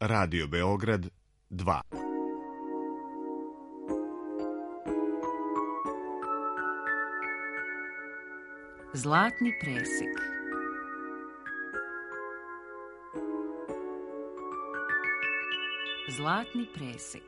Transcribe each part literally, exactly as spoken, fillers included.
Radio Beograd dva. Zlatni presek. Zlatni presek.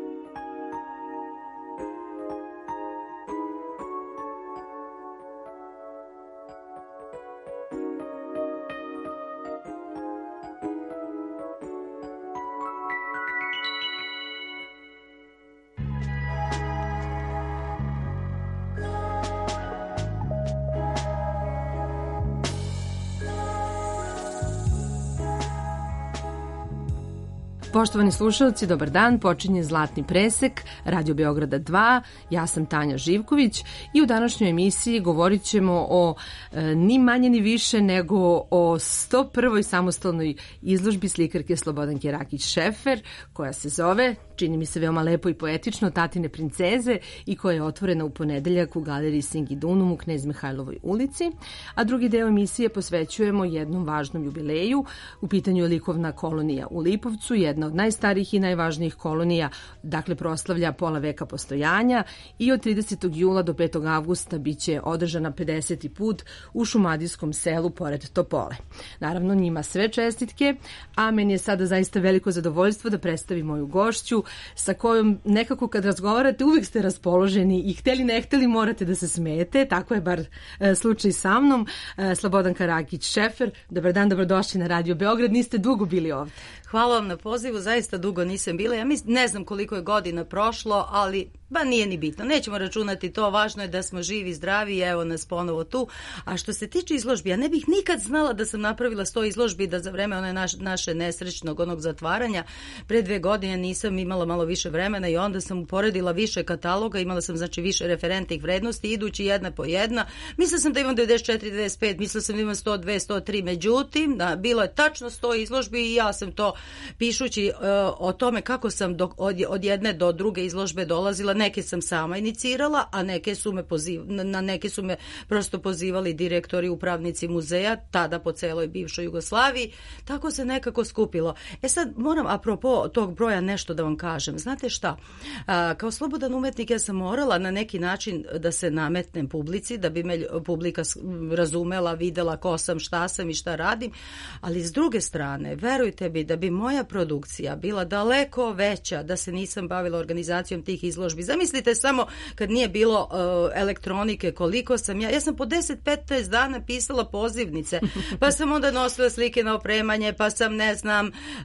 Poštovani slušalci, dobar dan, počinje Zlatni presek, Radio Beograda dva, ja sam Tanja Živković i u današnjoj emisiji govorit ćemo o e, ni manje ni više nego o sto prvoj samostalnoj izložbi slikarke Slobodanke Rakić-Šefer, koja se zove, čini mi se veoma lepo i poetično, Tatine princeze, i koja je otvorena u ponedeljak u galeriji Singidunum u Knez Mihajlovoj ulici, a drugi deo emisije posvećujemo jednom važnom jubileju. U pitanju je likovna kolonija u Lipovcu, jedna od najstarijih i najvažnijih kolonija, dakle proslavlja pola veka postojanja i od tridesetog jula do petog avgusta biće održana pedeseti put u šumadijskom selu pored Topole. Naravno, njima sve čestitke, a meni je sada zaista veliko zadovoljstvo da predstavim moju gošću, sa kojom nekako kad razgovarate uvijek ste raspoloženi i hteli ne hteli morate da se smijete, tako je bar e, slučaj sa mnom. E, Slobodanka Rakić-Šefer, dobar dan, dobrodošli na Radio Beograd, niste dugo bili ovdje. Hvala vam na pozivu, zaista dugo nisam bila. Ja mislim, ne znam koliko je godina prošlo, ali ba nije ni bitno. Nećemo računati to, važno je da smo živi, zdravi i evo nas ponovo tu. A što se tiče izložbi, ja ne bih nikad znala da sam napravila sto izložbi, da za vreme one naš, naše nesrećnog onog zatvaranja pre dve godine nisam imala malo više vremena i onda sam uporedila više kataloga, imala sam znači više referentnih vrednosti, idući jedna po jedna. Mislila sam da imam devedeset četiri, devedeset pet, mislila sam da imam sto dva, sto tri, međutim, da, bilo je tačno sto izložbi i ja sam to pišući uh, o tome kako sam do, od, od jedne do druge izložbe dolazila, neke sam sama inicirala, a neke su me poziv, na neke su me prosto pozivali direktori, upravnici muzeja, tada po celoj bivšoj Jugoslaviji, tako se nekako skupilo. E sad moram apropo tog broja nešto da vam kažem. Znate šta, a, kao slobodan umetnik ja sam morala na neki način da se nametnem publici, da bi me publika razumela, videla ko sam, šta sam i šta radim, ali s druge strane, verujte mi da bi moja produkcija bila daleko veća da se nisam bavila organizacijom tih izložbi. Zamislite samo kad nije bilo uh, elektronike, koliko sam ja, ja sam po deset petnaest dana pisala pozivnice, pa sam onda nosila slike na opremanje, pa sam ne znam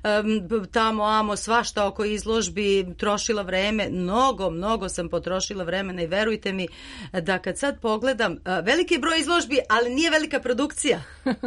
um, tamo amo svašta oko izložbi, trošila vreme, mnogo, mnogo sam potrošila vremena i verujte mi da kad sad pogledam, uh, veliki broj izložbi, ali nije velika produkcija.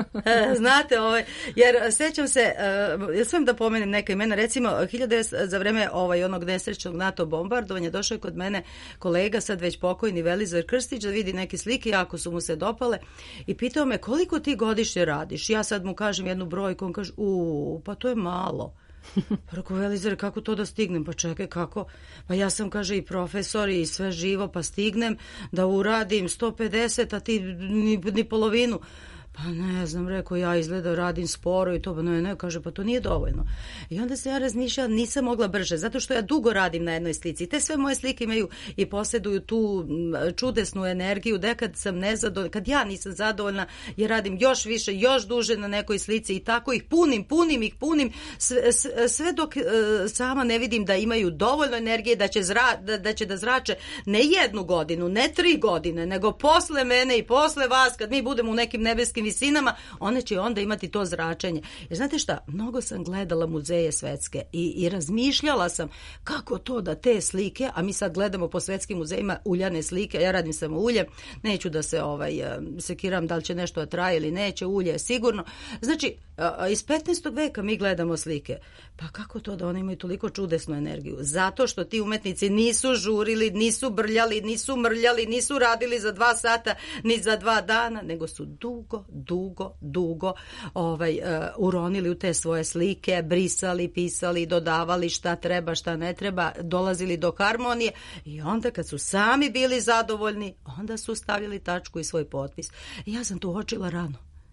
Znate, ovaj, jer sećam se, uh, ja sam da pomenem neka imena, recimo hiljade za vreme ovaj, onog nesrećnog NATO bombardovanja došao je kod mene kolega, sad već pokojni Velizar Krstić, da vidi neke slike, jako su mu se dopale i pitao me koliko ti godišnje radiš. Ja sad mu kažem jednu brojku, on kaže, u, pa to je malo. Pa rekao, Velizar, kako to da stignem? Pa čekaj, kako? Pa ja sam, kaže, i profesor i sve živo, pa stignem da uradim sto pedeset, a ti ni, ni polovinu. Pa ne znam, rekao, ja izgleda radim sporo i to, ne, ne, kaže, pa to nije dovoljno. I onda se ja razmišljala, nisam mogla brže, zato što ja dugo radim na jednoj slici. Te sve moje slike imaju i posjeduju tu čudesnu energiju, da kad sam nezadovoljna, kad ja nisam zadovoljna, ja radim još više, još duže na nekoj slici i tako ih punim, punim ih, punim, sve, sve dok e, sama ne vidim da imaju dovoljno energije, da će, zra, da, da će da zrače ne jednu godinu, ne tri godine, nego posle mene i posle vas, kad mi budemo u nekim nebeskim visinama, one će onda imati to zračenje. Jer znate šta, mnogo sam gledala muzeje svetske i, i razmišljala sam kako to da te slike, a mi sad gledamo po svetskim muzejima uljane slike, ja radim samo ulje, neću da se ovaj, sekiram da li će nešto da traje ili neće, ulje je sigurno. Znači, iz petnaestog veka mi gledamo slike. Pa kako to da one imaju toliko čudesnu energiju? Zato što ti umetnici nisu žurili, nisu brljali, nisu mrljali, nisu radili za dva sata, ni za dva dana, nego su dugo, dugo, dugo ovaj, uh, uronili u te svoje slike, brisali, pisali, dodavali šta treba, šta ne treba, dolazili do harmonije i onda kad su sami bili zadovoljni, onda su stavljali tačku i svoj potpis. I ja sam to uočila rano.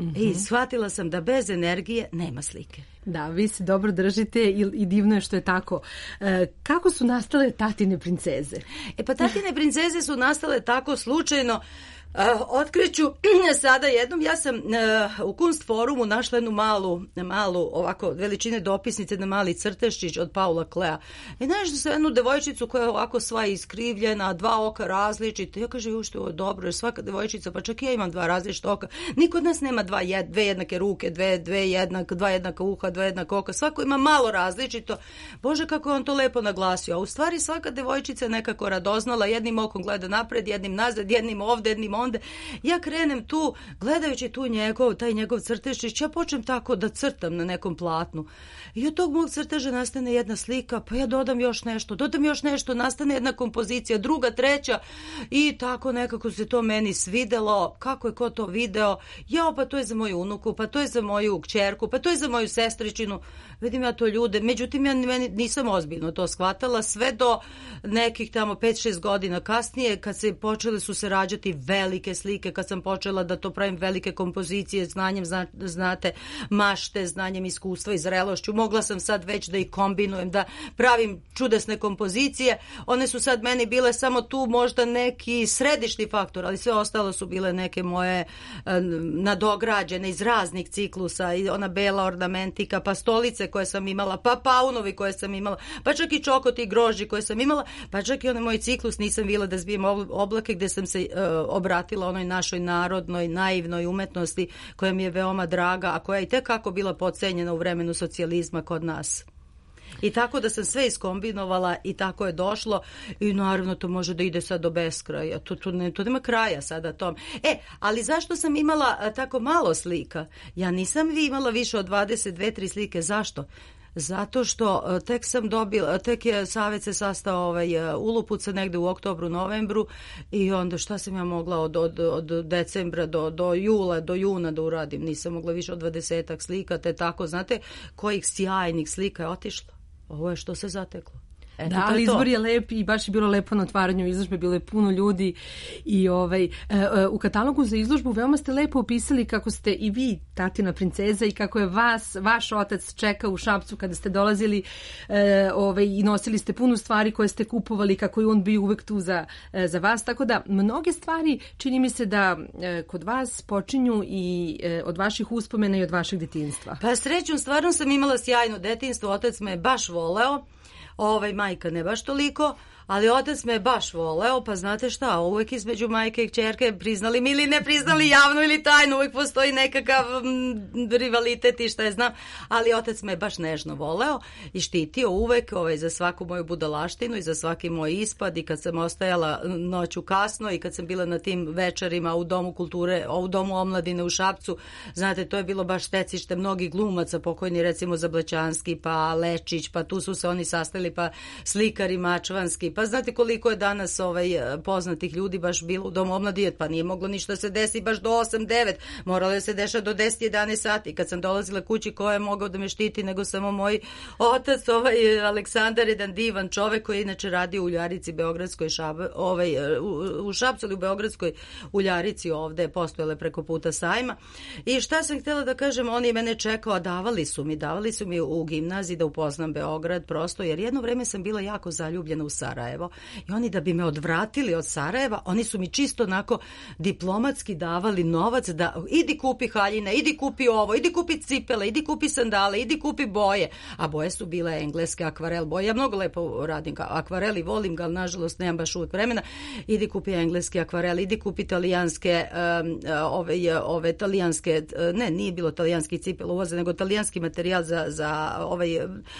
Mm-hmm. I shvatila sam da bez energije nema slike. Da, vi se dobro držite i, i divno je što je tako. E, kako su nastale Tatine princeze? E pa Tatine princeze su nastale tako slučajno. Uh, otkreću sada jednom, ja sam uh, u Kunst forumu našla jednu malu, malu ovako veličine dopisnice na mali crtešić od Paula Klea. I nešto sam jednu devojčicu koja je ovako sva iskrivljena, dva oka različite. Ja kažem, ušte ovo je dobro, jer svaka devojčica, pa čak ja imam dva različita oka. Niko od nas nema dva, jed, dve jednake ruke, dve, dve jednak, dva jednaka uha, dva jednaka oka. Svako ima malo različito. Bože, kako je on to lepo naglasio. A u stvari svaka devojčica je nekako radoznala, jednim okom gleda napred, jednim nazad, jednim ovde, jednim onda. Ja krenem tu, gledajući tu njegov, taj njegov crtežić, ja počnem tako da crtam na nekom platnu. I od tog mog crteža nastane jedna slika, pa ja dodam još nešto, dodam još nešto, nastane jedna kompozicija, druga, treća i tako nekako se to meni svidelo, kako je ko to video, jao, pa to je za moju unuku, pa to je za moju kćerku, pa to je za moju sestričinu. Vidim ja to ljude, međutim ja nisam ozbiljno to shvatala, sve do nekih tamo pet šest godina kasnije, kad se počele su se rađati velike slike, kad sam počela da to pravim velike kompozicije, znanjem, zna, znate, mašte, znanjem iskustva i zrelošću, mogla sam sad već da ih kombinujem, da pravim čudesne kompozicije, one su sad meni bile samo tu možda neki središni faktor, ali sve ostalo su bile neke moje uh, nadograđene iz raznih ciklusa, i ona bela ornamentika, pa stolice koje sam imala, pa paunovi koje sam imala, pa čak i čokoti i grožđi koje sam imala, pa čak i onaj moj ciklus nisam bila da zbijem oblake, gde sam se uh, obratila onoj našoj narodnoj, naivnoj umetnosti koja mi je veoma draga, a koja je i tekako bila podcenjena u vremenu socijalizma kod nas. I tako da sam sve iskombinovala i tako je došlo i naravno to može da ide sad do beskraja. To, to, ne, to nema kraja sada tom. E, ali zašto sam imala a, tako malo slika? Ja nisam vi imala više od dvadeset dve tri slike. Zašto? Zato što tek sam dobila, tek je Savet se sastao ovaj, ulupuca negde u oktobru, novembru i onda šta sam ja mogla od, od, od decembra do, do jula, do juna da uradim. Nisam mogla više od dvadesetak slika, te tako, znate, kojih sjajnih slika je otišlo. Ovo je što se zateklo. Eto, da, ali izbor je lep i baš je bilo lepo na otvaranju izložbe, bilo je puno ljudi i ovaj, u katalogu za izložbu veoma ste lepo opisali kako ste i vi Tatina princeza i kako je vas, vaš otac čekao u Šapcu kada ste dolazili ovaj, i nosili ste puno stvari koje ste kupovali, kako je on bio uvek tu za, za vas, tako da mnoge stvari čini mi se da kod vas počinju i od vaših uspomena i od vašeg detinjstva. Pa srećom, stvarno sam imala sjajno detinjstvo, otac me je baš voleo. Ovaj, majka ne baš toliko, ali otac me je baš voleo, pa znate šta, uvek između majke i kćerke, priznali mi ili ne priznali javno ili tajno, uvek postoji nekakav m, rivalitet i šta je znam, ali otac me je baš nežno voleo i štitio uvek ovaj, za svaku moju budalaštinu i za svaki moj ispad i kad sam ostajala noću kasno i kad sam bila na tim večerima u Domu kulture, u Domu omladine u Šapcu, znate, to je bilo baš stecište mnogih glumaca, pokojni recimo Zablaćanski, pa Lečić, pa tu su se oni sastali, pa slikari Mačvanski, pa znate koliko je danas ovaj, poznatih ljudi baš bilo u Domu omladine, pa nije moglo ništa se desi baš do osam devet, moralo je se dešati do deset jedanaest sati. Kad sam dolazila kući, ko je mogao da me štiti nego samo moj otac, ovaj Aleksandar, jedan divan čovek koji je inače radio u uljarici Beogradskoj, šab, ovaj, u, u Šapcu ili u Beogradskoj uljarici ovde, postojale preko puta sajma. I šta sam htjela da kažem, on je mene čekao, a davali su mi, davali su mi u gimnaziji da upoznam Beograd, prosto, jer jedno vreme sam bila jako zaljubljena u Sarajevo i oni da bi me odvratili od Sarajeva, oni su mi čisto onako diplomatski davali novac da idi kupi haljine, idi kupi ovo, idi kupi cipele, idi kupi sandale, idi kupi boje, a boje su bile engleske akvarel boje, ja mnogo lepo radim akvarel i volim ga, ali nažalost nemam baš uvijek vremena, idi kupi engleske akvarel, idi kupi talijanske um, ove, ove talijanske, ne, nije bilo talijanski cipel uvoza, nego talijanski materijal za, za ovaj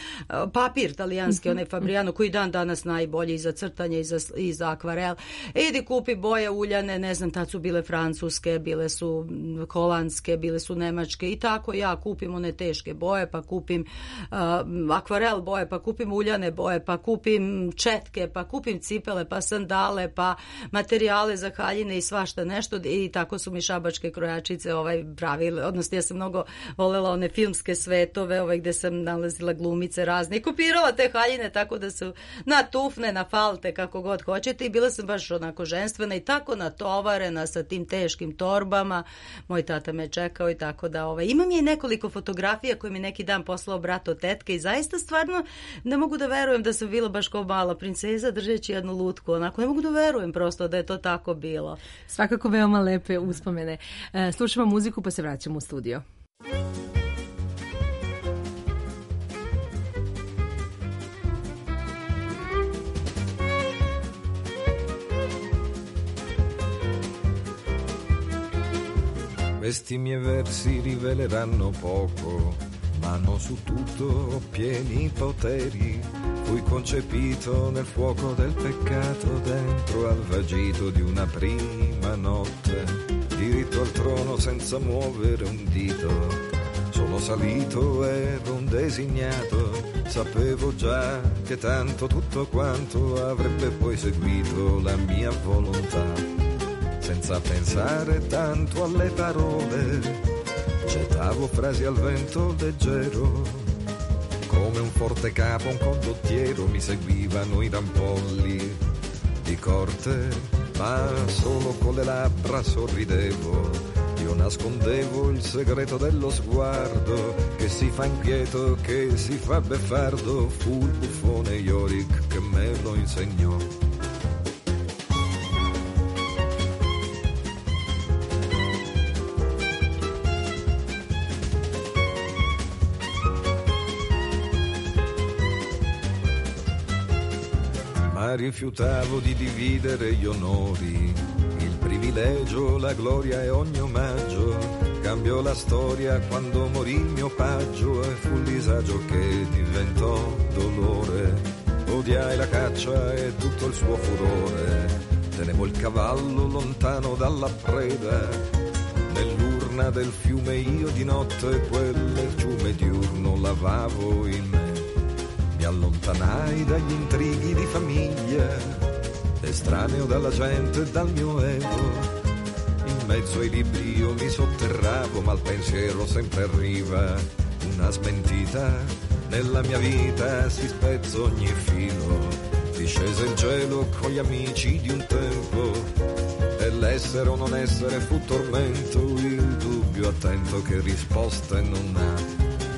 papir talijanski, onaj Fabriano koji dan danas najbolji i za crtanje i za, i za akvarel. Idi kupi boje uljane, ne znam, tad su bile francuske, bile su holandske, bile su nemačke i tako ja kupim one teške boje, pa kupim uh, akvarel boje, pa kupim uljane boje, pa kupim četke, pa kupim cipele, pa sandale, pa materijale za haljine i svašta nešto i tako su mi šabačke krojačice ovaj pravile, odnosno ja sam mnogo volela one filmske svetove ovaj, gde sam nalazila glumice razne i kopirala te haljine tako da su na tufne, na na falte, kako god hoćete, i bila sam baš onako ženstvena i tako natovarena sa tim teškim torbama. Moj tata me čekao i tako da ovaj, imam je i nekoliko fotografija koje mi neki dan poslao brat od tetke i zaista stvarno ne mogu da verujem da sam bila baš kao mala princeza držeći jednu lutku, onako ne mogu da verujem prosto da je to tako bilo. Svakako veoma lepe uspomene. E, slušamo muziku pa se vraćamo u studio. Questi miei versi riveleranno poco, ma non su tutto ho pieni poteri. Fui concepito nel fuoco del peccato, dentro al vagito di una prima notte, diritto al trono senza muovere un dito. Sono salito, ero un designato, sapevo già che tanto tutto quanto avrebbe poi seguito la mia volontà. Senza pensare tanto alle parole, gettavo frasi al vento leggero, come un forte capo, un condottiero, mi seguivano i rampolli di corte, ma solo con le labbra sorridevo, io nascondevo il segreto dello sguardo, che si fa inquieto, che si fa beffardo, fu il buffone Yorick che me lo insegnò. Rifiutavo di dividere gli onori, il privilegio, la gloria e ogni omaggio. Cambiò la storia quando morì il mio paggio e fu il disagio che diventò dolore. Odiai la caccia e tutto il suo furore, tenevo il cavallo lontano dalla preda. Nell'urna del fiume io di notte quel fiume diurno lavavo in me. Mi allontanai dagli intrighi di famiglia, estraneo dalla gente e dal mio ego. In mezzo ai libri io mi sotterravo, ma il pensiero sempre arriva una smentita. Nella mia vita si spezza ogni filo, discese il gelo con gli amici di un tempo, e l'essere o non essere fu tormento, il dubbio attento che risposte non ha.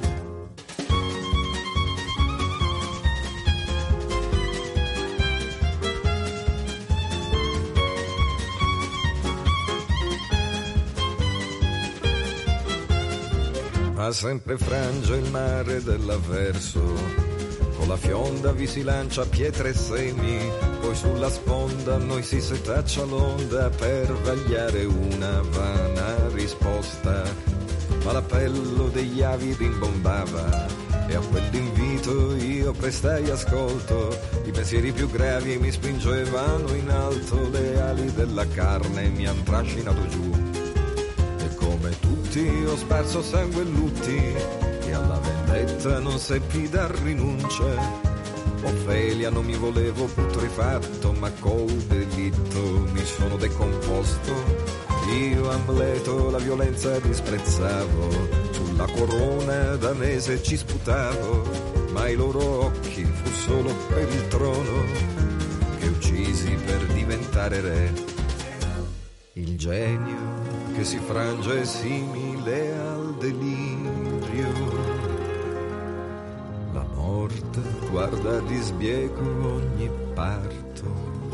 Ma sempre frange il mare dell'avverso, con la fionda vi si lancia pietre e semi, poi sulla sponda noi si setaccia l'onda per vagliare una vana risposta. Ma l'appello degli avi rimbombava e a quell'invito io prestai ascolto. I pensieri più gravi mi spingevano in alto, le ali della carne mi han trascinato giù. Come tutti ho sparso sangue e lutti, e alla vendetta non seppi dar rinuncia. Ofelia non mi volevo putrefatto, ma col delitto mi sono decomposto. Io Amleto la violenza disprezzavo, sulla corona danese ci sputavo, ma i loro occhi fu solo per il trono che uccisi per diventare re. Il genio che si frange simile al delirio, la morte guarda di sbiego ogni parto,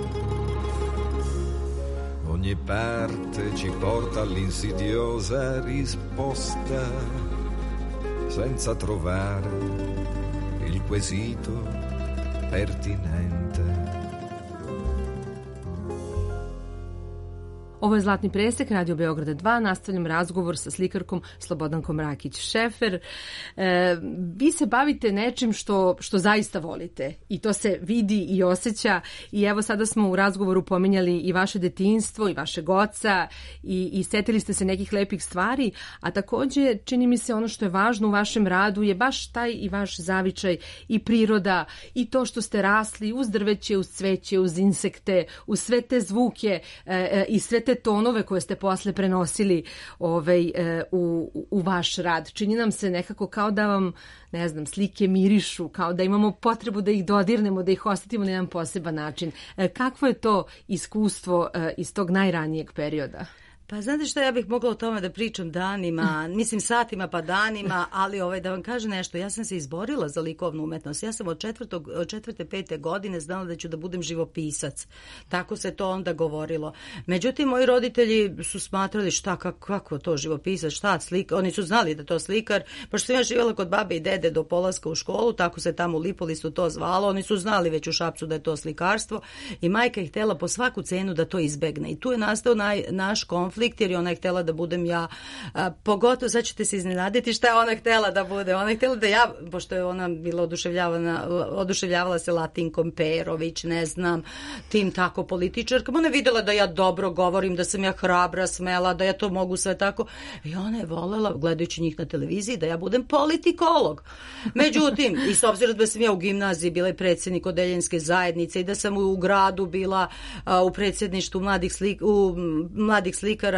ogni parte ci porta all'insidiosa risposta, senza trovare il quesito pertinente. Ovo je Zlatni presek, Radio Beograda dva, nastavljam razgovor sa slikarkom Slobodankom Rakić-Šefer. E, vi se bavite nečim što, što zaista volite i to se vidi i osjeća i evo sada smo u razgovoru pominjali i vaše detinjstvo i vašeg oca i, i setili ste se nekih lepih stvari, a takođe čini mi se ono što je važno u vašem radu je baš taj i vaš zavičaj i priroda i to što ste rasli uz drveće, uz cveće, uz insekte, uz sve te zvuke e, e, i sve te te tonove koje ste posle prenosili ovaj, u, u vaš rad. Čini nam se nekako kao da vam, ne znam, slike mirišu, kao da imamo potrebu da ih dodirnemo, da ih osjetimo na jedan poseban način. Kakvo je to iskustvo iz tog najranijeg perioda? Pa znate što, ja bih mogla o tome da pričam danima, mislim satima pa danima, ali ovaj, da vam kažem nešto, ja sam se izborila za likovnu umetnost. Ja sam od, četvrtog, od četvrte, pete godine znala da ću da budem živopisac. Tako se to onda govorilo. Međutim, moji roditelji su smatrali šta, kako, kako to živopisac, šta slika. Oni su znali da to slikar, pošto sam ja živjela kod babe i dede do polaska u školu, tako se tamo u Lipolistu to zvalo. Oni su znali već u Šapcu da je to slikarstvo i majka je htjela po svaku cenu da to izbegne. I tu je nastao naj, naš konflikt, jer je ona je htjela da budem ja, a, pogotovo, sad ćete se iznenaditi šta je ona htjela da bude. Ona je htjela da ja, pošto je ona bila oduševljavana, oduševljavala se Latinkom Perović, ne znam, tim tako političarkama, ona je vidjela da ja dobro govorim, da sam ja hrabra, smela, da ja to mogu sve tako. I ona je volela, gledajući njih na televiziji, da ja budem politikolog. Međutim, i s obzirom da sam ja u gimnaziji bila i predsjednik odeljenske zajednice i da sam u gradu bila a, u predsjedništvu mladih, slik, u, mladih slikara,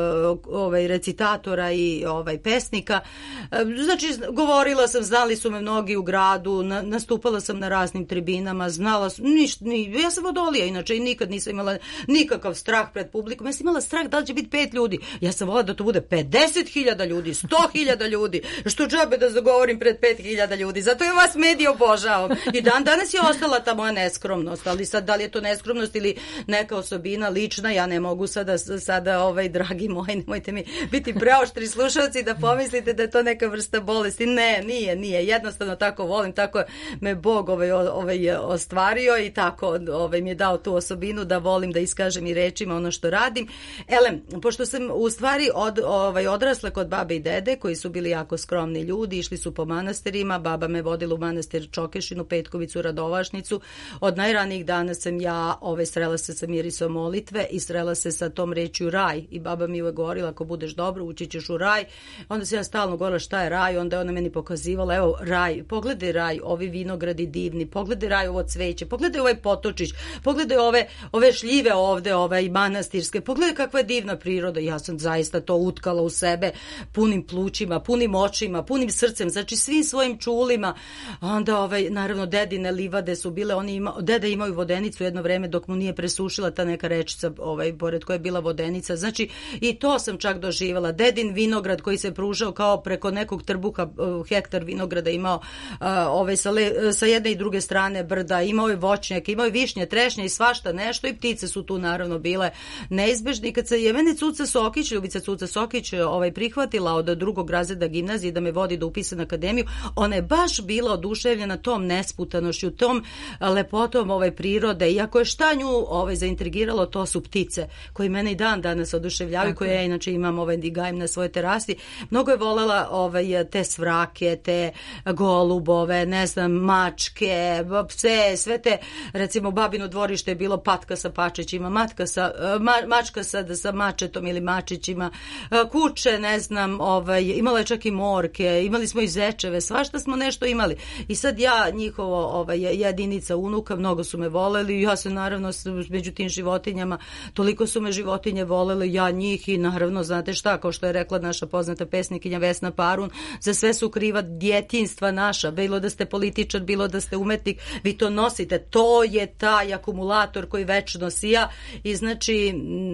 ovaj, recitatora i ovaj, pesnika. Znači, govorila sam, znali su me mnogi u gradu, na, nastupala sam na raznim tribinama, znala sam, ništa, ni, ja sam odolija, inače, i nikad nisam imala nikakav strah pred publikom. Ja sam imala strah da li će biti pet ljudi. Ja sam volila da to bude pedeset hiljada ljudi, sto hiljada ljudi, što džabe da zagovorim pred pet hiljada ljudi. Zato ja vas medije obožavam. I dan danas je ostala ta moja neskromnost, ali sad da li je to neskromnost ili neka osobina lična, ja ne mogu sada, sada ovaj, dragi moji, nemojte mi biti preoštri slušalci da pomislite da je to neka vrsta bolesti. Ne, nije, nije. Jednostavno tako volim, tako me Bog ovaj, ovaj, ostvario i tako ovaj, mi je dao tu osobinu da volim da iskažem i rečima ono što radim. Elem, pošto sam u stvari od, ovaj, odrasla kod babe i dede, koji su bili jako skromni ljudi, išli su po manastirima, baba me vodila u manastir Čokešinu, Petkovicu, Radovašnicu. Od najranijih dana sam ja ovaj, srela se sa mirisom molitve i srela se sa tom rečju raj. I baba mi uvek govorila, ako budeš dobro, ući ćeš u raj. Onda se ja stalno govorila šta je raj, onda je ona meni pokazivala, evo raj, pogledaj raj, ovi vinogradi divni, pogledaj raj, ovo cveće, pogledaj ovaj potočić, pogledaj ove, ove šljive ovde, ovaj manastirske, pogledaj kakva je divna priroda. Ja sam zaista to utkala u sebe punim plućima, punim očima, punim srcem, znači svim svojim čulima. Onda ovaj, naravno dedine livade su bile, oni ima, deda imaju vodenicu jedno vreme dok mu nije presušila ta neka rečica, ovaj, pored koje je bila vodenica. Znači i to sam čak doživjela. Dedin vinograd koji se pružao kao preko nekog trbuha, hektar vinograda imao ove, sa, le, sa jedne i druge strane brda, imao je voćnjak, imao je višnje, trešnje i svašta nešto, i ptice su tu naravno bile neizbežne. Kad se je meni Cuca Sokić, Ljubica Cuca Sokić ovaj, prihvatila od drugog razreda gimnazije da me vodi do upisa na akademiju, ona je baš bila oduševljena tom nesputanošću, tom lepotom ovaj, prirode, iako je šta nju ovaj, zaintrigiralo, to su ptice koji mene i dan danas oduševljavaju, koje ja inače imam ovaj, i gajim na svojoj terasi. Mnogo je volela ovaj, te svrake, te golubove, ne znam, mačke, pse, sve te, recimo babino dvorište je bilo patka sa pačićima, matka sa, ma, mačka sa, sa mačetom ili mačićima, kuće, ne znam, ovaj, imala je čak i morke, imali smo i zečeve, svašta smo nešto imali. I sad ja, njihovo ovaj, jedinica unuka, mnogo su me voleli, ja se naravno među tim životinjama, toliko su me životinje volele, ja njih, i naravno, znate šta, kao što je rekla naša poznata pesnikinja Vesna Parun, za sve su kriva djetinjstva naša, bilo da ste političar, bilo da ste umetnik, vi to nosite, to je taj akumulator koji večno sija, i znači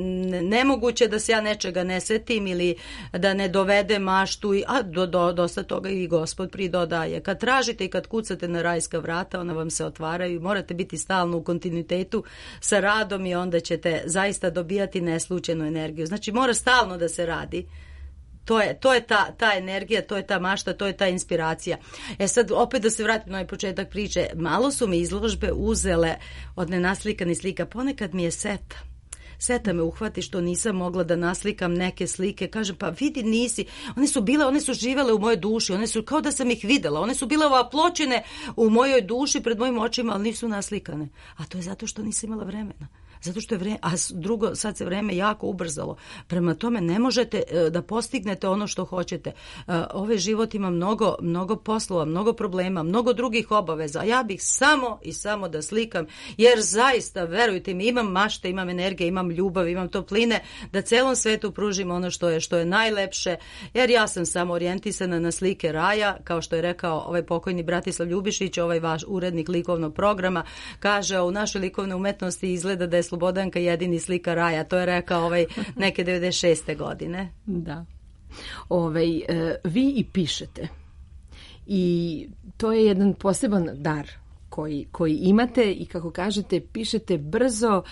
nemoguće da se ja nečega ne setim ili da ne dovede maštu, a do, do, dosta toga i Gospod pridodaje. Kad tražite i kad kucate na rajska vrata, ona vam se otvaraju, morate biti stalno u kontinuitetu sa radom i onda ćete zaista dobijati neslučajnu energiju. Znači mora stalno da se radi. To je, to je ta, ta energija, to je ta mašta, to je ta inspiracija. E sad, opet da se vratim na ovaj početak priče, malo su mi izložbe uzele od nenaslikanih slika, ponekad mi je seta. Seta me uhvati što nisam mogla da naslikam neke slike. Kažem, pa vidi, nisi. One su bile, one su živele u mojoj duši. One su kao da sam ih videla. One su bile opločene u mojoj duši pred mojim očima, ali nisu naslikane. A to je zato što nisam imala vremena. Zato što je vreme, a drugo, sad se vreme jako ubrzalo. Prema tome ne možete da postignete ono što hoćete. Ovaj život ima mnogo, mnogo poslova, mnogo problema, mnogo drugih obaveza. A ja bih samo i samo da slikam, jer zaista, verujte mi, imam mašte, imam energije, imam ljubav, imam topline, da celom svetu pružim ono što je, što je najlepše, jer ja sam samo orijentisana na slike raja, kao što je rekao ovaj pokojni Bratislav Ljubišić, ovaj vaš urednik likovnog programa, kaže u našoj likovnoj umetnosti izgleda da je Slobodanka jedini slika raja, to je rekao ovaj neke devedeset šeste godine. Da. Ovaj, e, vi i pišete i to je jedan poseban dar koji, koji imate i kako kažete pišete brzo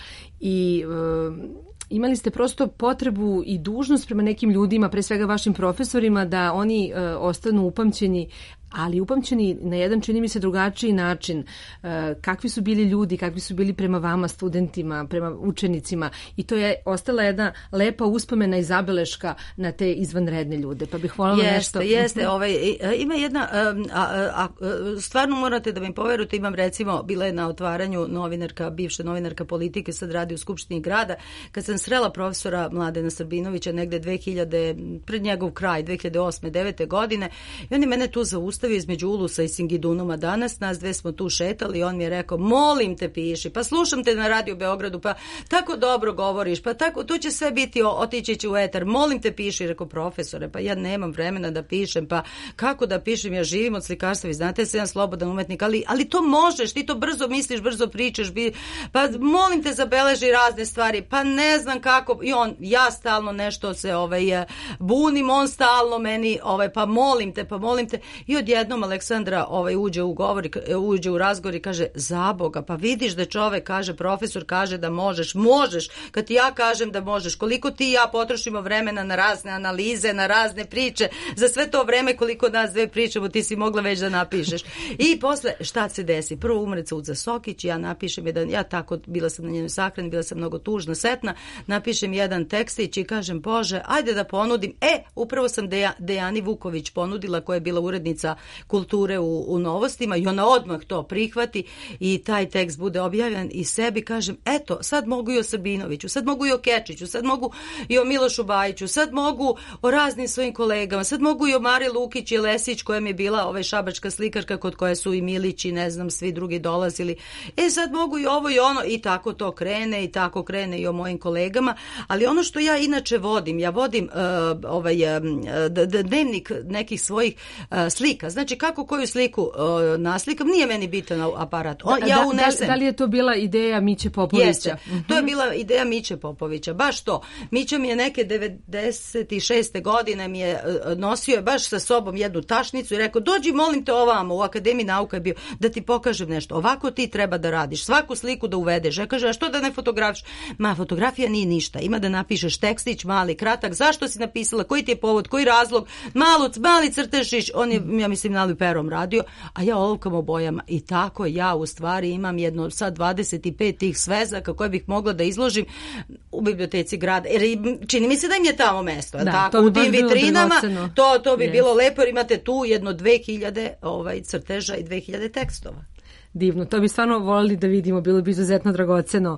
i e, imali ste prosto potrebu i dužnost prema nekim ljudima, pre svega vašim profesorima, da oni e, ostanu upamćeni, ali upamćeni na jedan, čini mi se, drugačiji način. E, kakvi su bili ljudi, kakvi su bili prema vama, studentima, prema učenicima, i to je ostala jedna lepa uspomena i zabeleška na te izvanredne ljude. Pa bih voljela jeste, nešto... Jeste, ovaj, ima jedna, a, a, a, stvarno morate da mi poverujete, imam recimo, bila je na otvaranju novinarka, bivša novinarka politike, sad radi u Skupštini grada, kad sam srela profesora Mladena Srbinovića negde dve hiljade, pred njegov kraj, dve hiljade osme devete godine, i on je mene tu zaustavio između Ulusa i Singidunuma danas, nas dve smo tu šetali i on mi je rekao, molim te piši, pa slušam te na Radio Beogradu, pa tako dobro govoriš, pa tako, tu će sve biti, otići će u etar, molim te piši, rekao profesore, pa ja nemam vremena da pišem, pa kako da pišem, ja živim od slikarstva, vi znate, sam slobodan umetnik, ali, ali to možeš, ti to brzo misliš, brzo pričaš, pa molim te zabeleži razne stvari, pa ne znam kako, i on, ja stalno nešto se ovaj, bunim, on stalno meni, ovaj, pa molim te, pa molim te, i odjednom Aleksandra ovaj, uđe u govor, uđe u razgovor i kaže, za Boga, pa vidiš da čovek kaže, profesor kaže da možeš, možeš, kad ti ja kažem da možeš, koliko ti i ja potrošimo vremena na razne analize, na razne priče, za sve to vreme koliko nas dve pričamo, ti si mogla već da napišeš. I posle, šta se desi? Prvo umre Cudza Sokić, ja napišem jedan, ja tako, bila sam na njenoj sahrani, bila sam mnogo tužna, setna, napišem jedan tekstić i kažem, Bože, ajde da ponudim, e, upravo sam Deja, Dejani Vuković ponudila, koja je bila urednica kulture u, u Novostima, i ona odmah to prihvati i taj tekst bude objavljen, i sebi kažem, eto, sad mogu i o Srbinoviću, sad mogu i o Kečiću, sad mogu i o Milošu Bajiću, sad mogu o raznim svojim kolegama, sad mogu i o Mari Lukić i Lesić, koja mi je bila ovaj šabačka slikarka kod koje su i Milić i ne znam svi drugi dolazili, e sad mogu i ovo i ono, i tako to krene i tako krene i o mojim kolegama. Ali ono što ja inače vodim, ja vodim uh, ovaj uh, dnevnik nekih svojih uh, slika, znači kako koju sliku uh, naslikam, nije meni bitan aparat. O, ja da, unesem. Da, da li je to bila ideja Miće Popovića? Jeste, uh-huh. To je bila ideja Miće Popovića, baš to. Mića mi je neke devedeset šeste godine mi je uh, nosio baš sa sobom jednu tašnicu i rekao, dođi molim te ovamo, u Akademiji nauka je bio, da ti pokažem nešto, ovako ti treba da radiš, svaku sliku da uvedeš. Ja kaže, a što da ne fotografiš? Ma, fotografija nije ništa, ima da napišeš tekstić, mali, kratak, zašto si napisala, koji ti je povod, koji razlog, malo, mali crtešić, on je, ja mislim, nali perom radio, a ja olovkam o bojama, i tako ja u stvari imam jedno sad dvadeset pet tih svezaka koje bih mogla da izložim u biblioteci grada, jer čini mi se da im je tamo mesto, da, tako, u tim vitrinama, to, to bi yes. bilo lepo, jer imate tu jedno dve hiljade ovaj, crteža i dve hiljade tekstova. Divno, to bi stvarno volili da vidimo, bilo bi izuzetno dragoceno.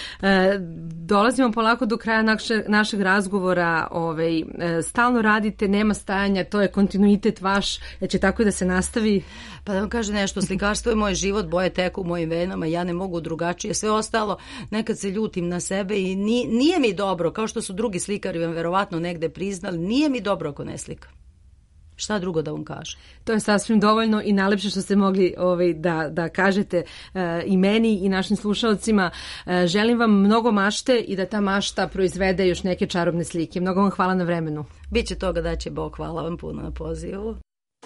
E, dolazimo polako do kraja naše, našeg razgovora, ovaj, e, stalno radite, nema stajanja, to je kontinuitet vaš, da će tako i da se nastavi? Pa da vam kaže nešto, slikarstvo je moj život, boje teku u mojim venama, ja ne mogu drugačije, sve ostalo, nekad se ljutim na sebe i nije, nije mi dobro, kao što su drugi slikari vam verovatno negde priznali, nije mi dobro ako ne slikam. Šta drugo da vam kažem? To je sasvim dovoljno i najlepše što ste mogli ovaj, da, da kažete e, i meni i našim slušalcima. E, želim vam mnogo mašte i da ta mašta proizvede još neke čarobne slike. Mnogo vam hvala na vremenu. Biće toga da će Bog, hvala vam puno na pozivu.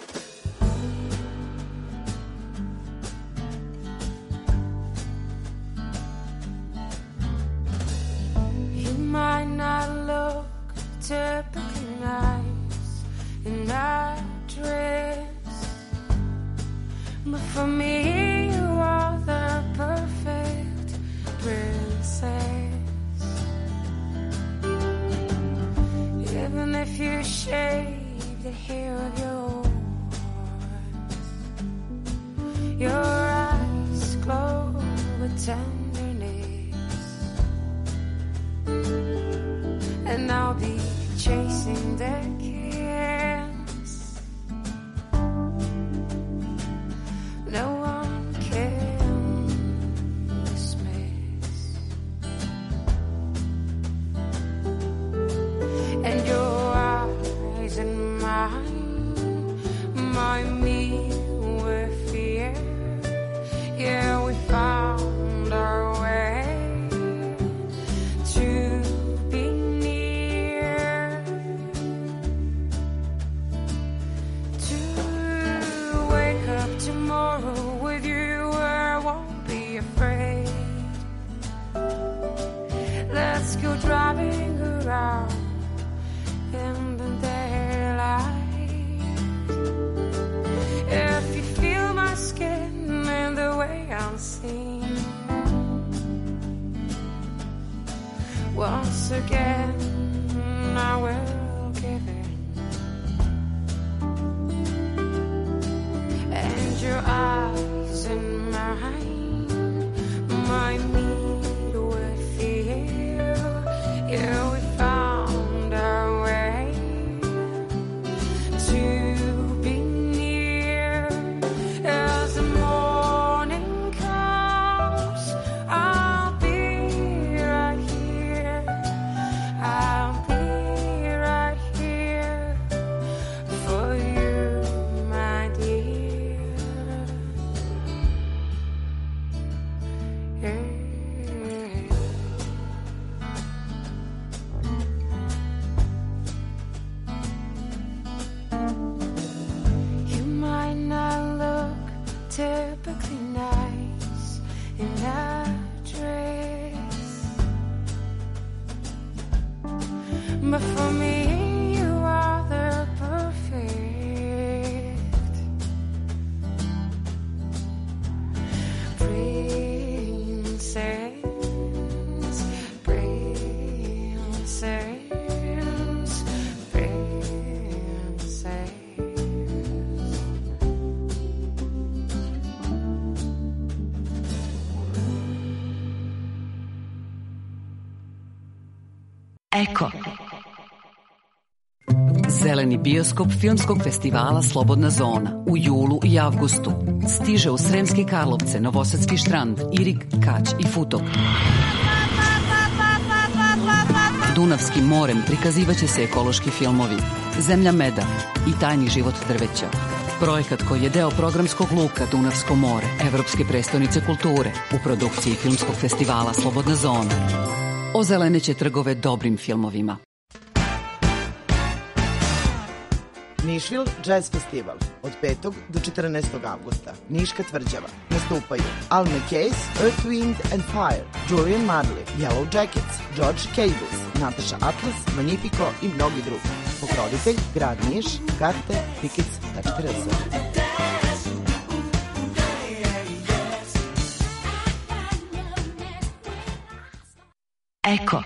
You might not look typically nice in that dress, but for me you are the perfect princess. Even if you shave the hair of yours, your eyes glow with tenderness. just go driving around in the daylight. If you feel my skin and the way I'm seen, once again I will give in. And your eyes and mine might meet with fear. Yeah, we found our way to be near. As the morning comes, I'll be right here. I'll be right here for you, my dear. Yeah. You might not look typically nice in that dress, but for me you are the perfect princess, princess, princess. Eko. Zeleni bioskop Filmskog festivala Slobodna zona u julu i avgustu stiže u Sremske Karlovce, Novosadski Štrand, Irig, Kać i Futok. Dunavskim morem prikazivaće se ekološki filmovi Zemlja meda i Tajni život drveća. Projekat koji je deo programskog luka Dunavsko more, Evropske prestonice kulture u produkciji Filmskog festivala Slobodna zona. Ozeleneće trgove dobrim filmovima. Nišvil Jazz Festival od petog do četrnaestog avgusta. Niška tvrđava. Nastupaju Al McCase, Earth, Wind and Fire, Julian Marley, Yellow Jackets, George Cables, Natasha Atlas, Magnifico i mnogi drugi. Pokrovitelj Grad Niš, karte tickets tačka r s. Eko.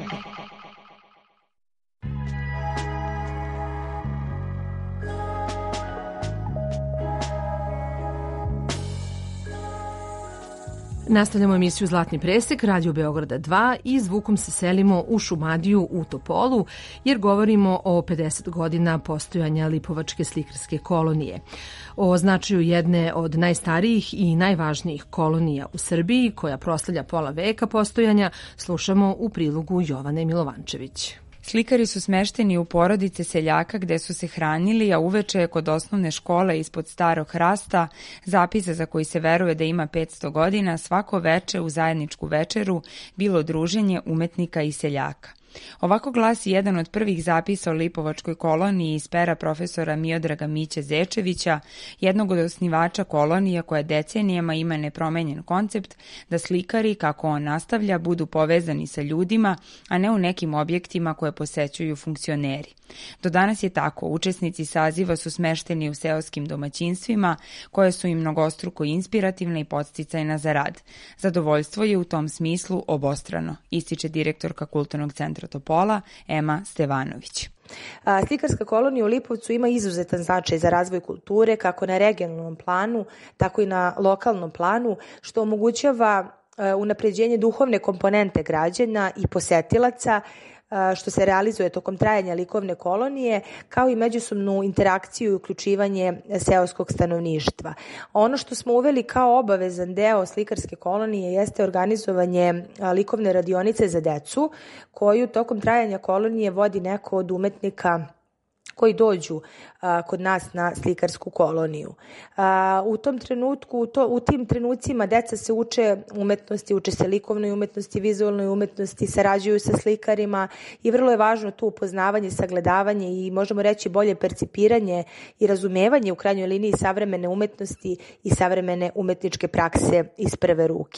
Nastavljamo emisiju Zlatni presek, Radio Beograda dva i zvukom se selimo u Šumadiju u Topolu jer govorimo o pedeset godina postojanja Lipovačke slikarske kolonije. O značaju jedne od najstarijih i najvažnijih kolonija u Srbiji koja proslavlja pola veka postojanja slušamo u prilogu Jovane Milovančević. Slikari su smešteni u porodice seljaka gde su se hranili, a uveče je kod osnovne škole ispod starog hrasta, zapisa za koji se veruje da ima petsto godina, svako veče u zajedničku večeru bilo druženje umetnika i seljaka. Ovako glasi jedan od prvih zapisa o Lipovačkoj koloniji iz pera profesora Miodraga Miće Zečevića, jednog od osnivača kolonija koja decenijama ima nepromenjen koncept da slikari, kako on nastavlja, budu povezani sa ljudima, a ne u nekim objektima koje posećuju funkcioneri. Do danas je tako, učesnici saziva su smešteni u seoskim domaćinstvima koje su im mnogostruko inspirativne i podsticajna za rad. Zadovoljstvo je u tom smislu obostrano, ističe direktorka Kulturnog centra Topola Ema Stevanović. Slikarska kolonija u Lipovcu ima izuzetan značaj za razvoj kulture kako na regionalnom planu, tako i na lokalnom planu, što omogućava unapređenje duhovne komponente građana i posetilaca, što se realizuje tokom trajanja likovne kolonije, kao i međusobnu interakciju i uključivanje seoskog stanovništva. Ono što smo uveli kao obavezan deo slikarske kolonije jeste organizovanje likovne radionice za decu, koju tokom trajanja kolonije vodi neko od umetnika koji dođu a, kod nas na slikarsku koloniju. A, u tom trenutku, u, to, u tim trenucima deca se uče umetnosti, uče se likovnoj umetnosti, vizualnoj umetnosti, sarađuju sa slikarima i vrlo je važno tu upoznavanje, sagledavanje i možemo reći bolje percipiranje i razumevanje u krajnjoj liniji savremene umetnosti i savremene umetničke prakse iz prve ruke.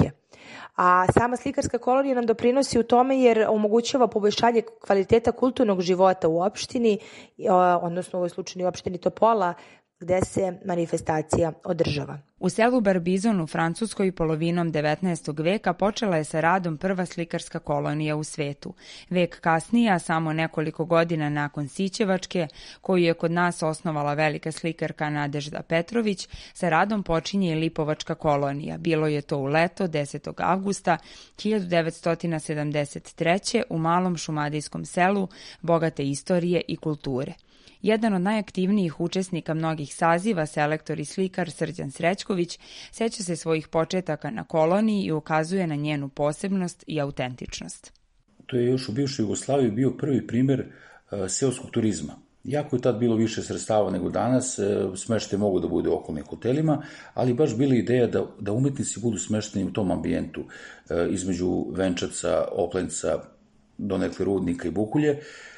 A sama slikarska kolonija nam doprinosi u tome jer omogućava poboljšanje kvaliteta kulturnog života u opštini, odnosno u ovoj slučaju u opštini Topola, gde se manifestacija održava. U selu Barbizon u Francuskoj polovinom devetnaestog veka počela je sa radom prva slikarska kolonija u svetu. Vek kasnije, a samo nekoliko godina nakon Sićevačke, koju je kod nas osnovala velika slikarka Nadežda Petrović, sa radom počinje i Lipovačka kolonija. Bilo je to u leto desetog avgusta hiljadu devetsto sedamdeset treće. u malom šumadijskom selu, bogate istorije i kulture. Jedan od najaktivnijih učesnika mnogih saziva, selektor i slikar Srđan Srećković, seća se svojih početaka na koloniji i ukazuje na njenu posebnost i autentičnost. To je još u bivšoj Jugoslaviji bio prvi primer seoskog turizma. Jako je tad bilo više sredstava nego danas, smeštaj mogu da bude u okolnim hotelima, ali baš bila ideja da, da umetnici budu smešteni u tom ambijentu između Venčaca, Oplenca, donekle Rudnika i Bukulje,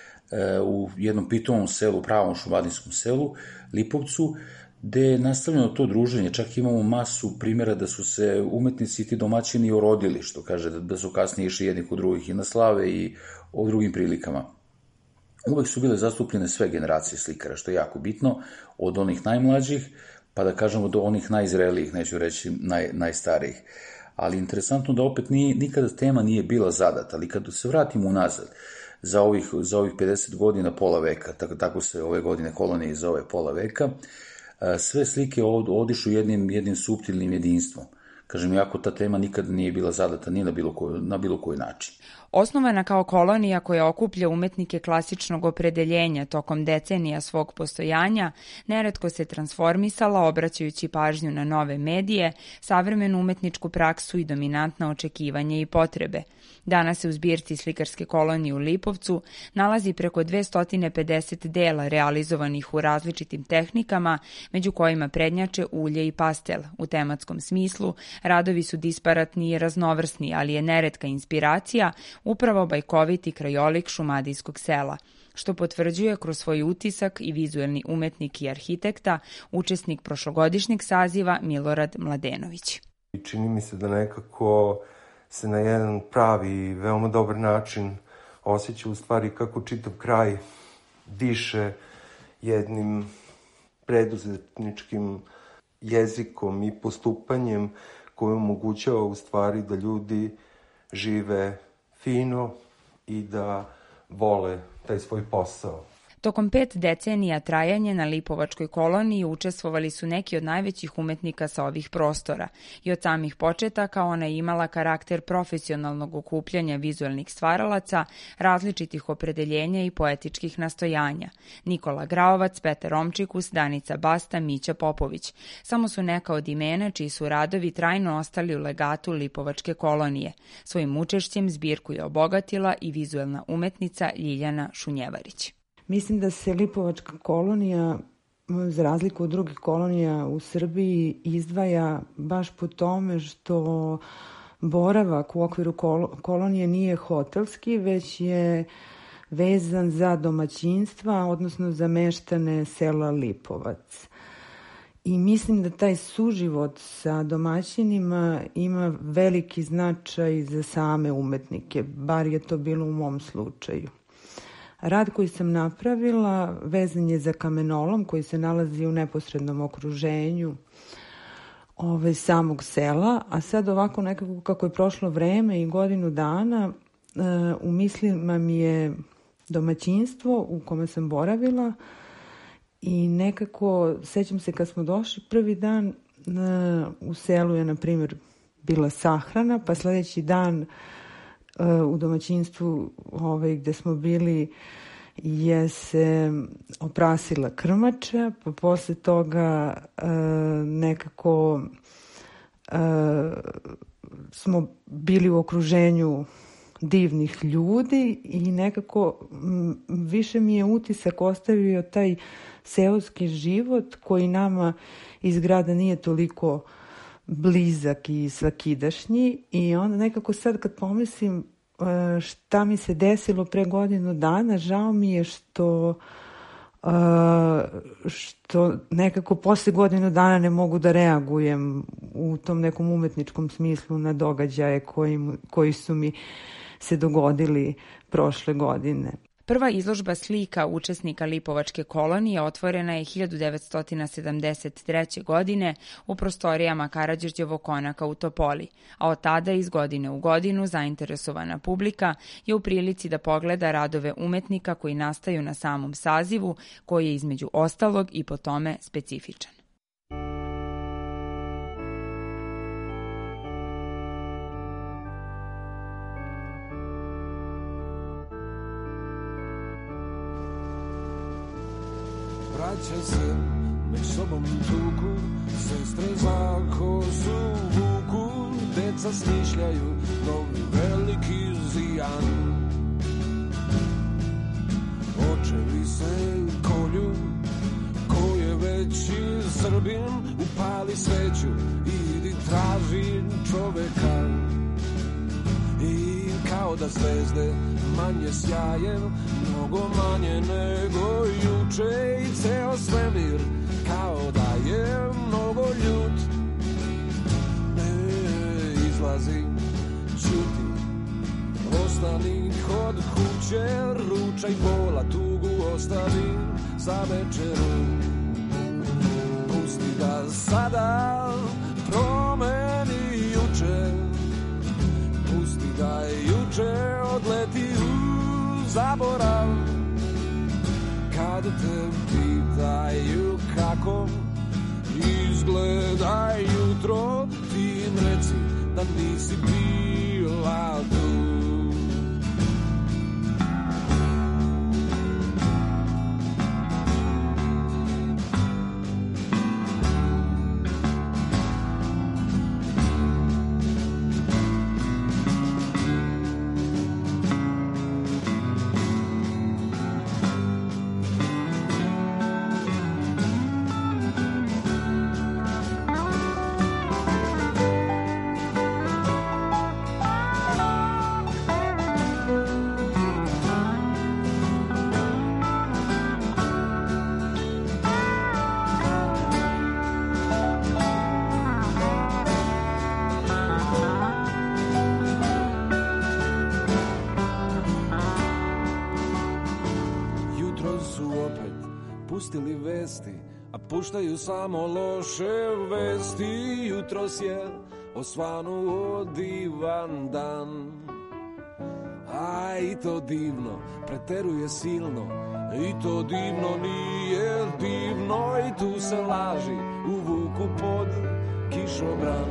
u jednom pitovom selu, pravom šumadinskom selu, Lipovcu, gde je nastavljeno to druženje. Čak imamo masu primjera da su se umetnici i ti domaćini orodili, što kaže da su kasnije išli jedni kod drugih i na slave i o drugim prilikama. Uvek su bile zastupljene sve generacije slikara, što je jako bitno, od onih najmlađih, pa da kažemo do onih najzrelijih, neću reći naj, najstarijih. Ali interesantno da opet nije, nikada tema nije bila zadata, ali kada se vratimo unazad, za ovih, za ovih pedeset godina, pola veka, tako, tako se ove godine kolonije zove pola veka, sve slike od, odišu jednim, jednim suptilnim jedinstvom. Kažem, jako ta tema nikada nije bila zadata ni na bilo, koj, na bilo koji način. Osnovana kao kolonija koja okuplja umetnike klasičnog opredeljenja tokom decenija svog postojanja, neretko se transformisala obraćajući pažnju na nove medije, savremenu umetničku praksu i dominantna očekivanja i potrebe. Danas se u zbirci slikarske kolonije u Lipovcu nalazi preko dvesta pedeset dela realizovanih u različitim tehnikama, među kojima prednjače ulje i pastel. U tematskom smislu radovi su disparatni i raznovrsni, ali je neretka inspiracija upravo bajkoviti krajolik šumadijskog sela, što potvrđuje kroz svoj utisak i vizuelni umetnik i arhitekta, učesnik prošlogodišnjeg saziva Milorad Mladenović. Čini mi se da nekako se na jedan pravi i veoma dobar način osjeća u stvari kako čitav kraj diše jednim preduzetničkim jezikom i postupanjem koje omogućava u stvari da ljudi žive fino i da vole taj svoj posao. Tokom pet decenija trajanja na Lipovačkoj koloniji učestvovali su neki od najvećih umetnika sa ovih prostora i od samih početaka ona je imala karakter profesionalnog okupljanja vizuelnih stvaralaca, različitih opredeljenja i poetičkih nastojanja. Nikola Graovac, Petar Omčikus, Danica Basta, Mića Popović. Samo su neka od imena čiji su radovi trajno ostali u legatu Lipovačke kolonije. Svojim učešćem zbirku je obogatila i vizuelna umetnica Ljiljana Šunjevarić. Mislim da se Lipovačka kolonija, za razliku od drugih kolonija u Srbiji, izdvaja baš po tome što boravak u okviru kolonije nije hotelski, već je vezan za domaćinstva, odnosno za meštane sela Lipovac. I mislim da taj suživot sa domaćinima ima veliki značaj za same umetnike, bar je to bilo u mom slučaju. Rad koji sam napravila vezan je za kamenolom koji se nalazi u neposrednom okruženju ove, samog sela, a sad ovako nekako kako je prošlo vreme i godinu dana, u mislima mi je domaćinstvo u kome sam boravila i nekako sećam se kad smo došli prvi dan u selu je na primjer bila sahrana, pa sledeći dan u domaćinstvu ovaj, gde smo bili je se oprasila krmača, pa posle toga e, nekako e, smo bili u okruženju divnih ljudi i nekako m, više mi je utisak ostavio taj seoski život koji nama iz grada nije toliko blizak i svakidašnji i onda nekako sad kad pomislim šta mi se desilo pre godinu dana, žao mi je što što nekako posle godinu dana ne mogu da reagujem u tom nekom umetničkom smislu na događaje koji, koji su mi se dogodili prošle godine. Prva izložba slika učesnika Lipovačke kolonije otvorena je hiljadu devetsto sedamdeset treće. godine u prostorijama Karađorđevog konaka u Topoli, a od tada iz godine u godinu zainteresovana publika je u prilici da pogleda radove umetnika koji nastaju na samom sazivu, koji je između ostalog i po tome specifičan. Braća se među sobom tuku, sestre za kosu vuku, deca smišljaju novi veliki zijan. Očevi se kolju, ko je veći Srbin, upali sveću, idi traži čoveka. I kao da zvezde manje sjaje, mnogo manje nego juče, i ceo svemir kao da je mnogo ljut. Ne izlazi, ćuti, ostani kod kuće, ručaj bola, tugu ostavi za večeru. Pusti da sada promeni juče, pusti da juče odleti u zaborav. Kad te pitaju kako izgleda jutro, ti im reci da nisi bila tu. Pustili vesti, a puštaju samo loše vesti. Jutros je osvanuo divan dan, a i to divno preteruje silno, i to divno nije divno, i tu se laži uvuku pod kišobran.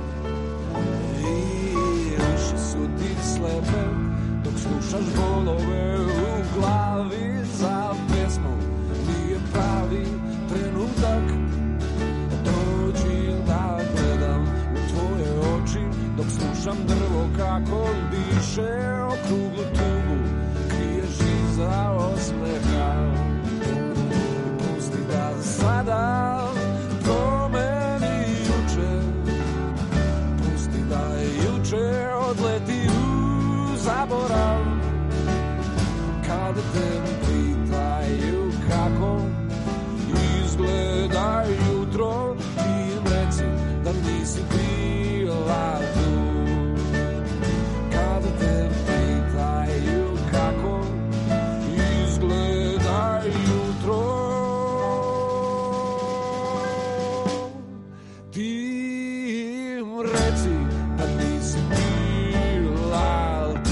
I uši su ti slepe dok slušaš bolove u glavi, za pesmu pravi trenutak. Dođi da gledam u tvoje oči, dok slušam drvo kako diše, okruglu tugu krije žiza osmeha. Pusti da sada promeni juče, pusti da juče odleti u zaborav. Kad te pitaju kako izgleda jutro, ti im reci da nisi bila tu. Kad te pitaju kako izgleda jutro, ti im reci da nisi bila tu.